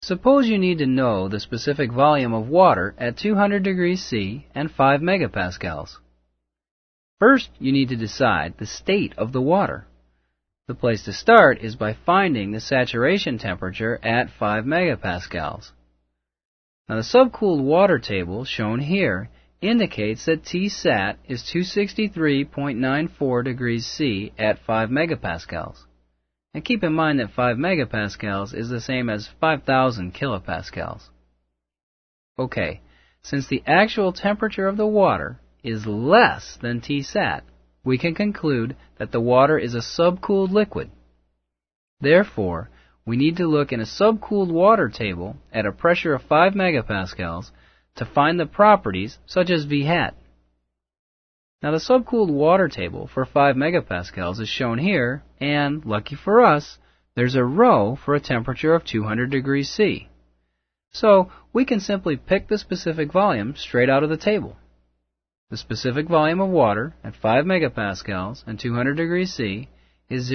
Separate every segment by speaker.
Speaker 1: Suppose you need to know the specific volume of water at 200 degrees C and 5 megapascals. First, you need to decide the state of the water. The place to start is by finding the saturation temperature at 5 megapascals. Now the subcooled water table shown here indicates that Tsat is 263.94 degrees C at 5 megapascals. And keep in mind that 5 megapascals is the same as 5,000 kilopascals. Okay, since the actual temperature of the water is less than Tsat, we can conclude that the water is a subcooled liquid. Therefore, we need to look in a subcooled water table at a pressure of 5 megapascals to find the properties such as V hat. Now the subcooled water table for 5 megapascals is shown here, and, lucky for us, there's a row for a temperature of 200 degrees C. So we can simply pick the specific volume straight out of the table. The specific volume of water at 5 megapascals and 200 degrees C is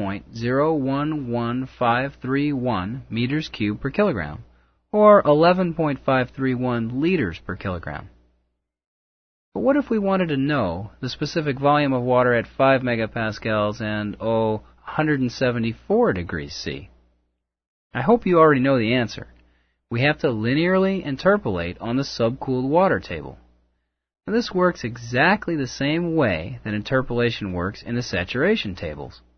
Speaker 1: 0.011531 meters cubed per kilogram, or 11.531 liters per kilogram. But what if we wanted to know the specific volume of water at 5 megapascals and, 174 degrees C? I hope you already know the answer. We have to linearly interpolate on the subcooled water table. Now, this works exactly the same way that interpolation works in the saturation tables.